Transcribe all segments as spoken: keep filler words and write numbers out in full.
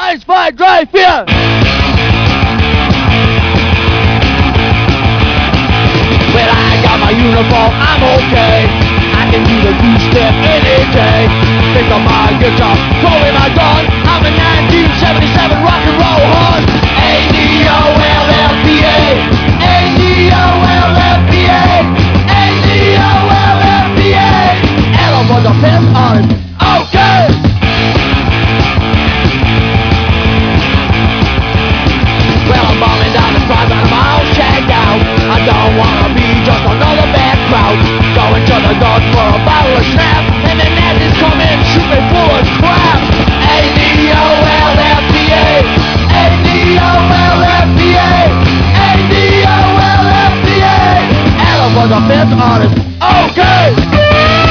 eins, zwei, drei, vier. Well, I got my uniform, I'm okay. I can do the goose step any day. Pick up my guitar, throw in my gun. I'm a nineteen seventy-seven rock and roll horn. A D O L F B A, A D O L F B A, A D O L F B A. L for the fifth honest, okay. Well, I'm bombing down the stripe and I'm all shagged out. I don't wanna be just another bad crowd. Going to the guns for a bottle of snap, and the Nazis come in, shoot me full of crap. A D O L F B A, A D O L F B A, A D O L F B A. L for the fifth honest, okay.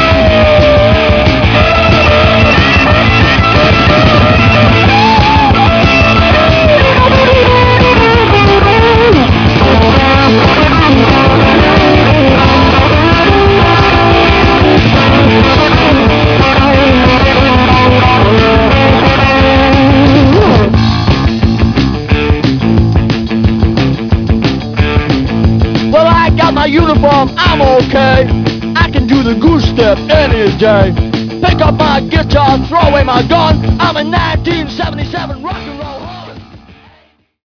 Well, I got my uniform, I'm okay. I can do the goose step any day. Pick up my guitar, throw away my gun. I'm a nineteen seventy-seven rock.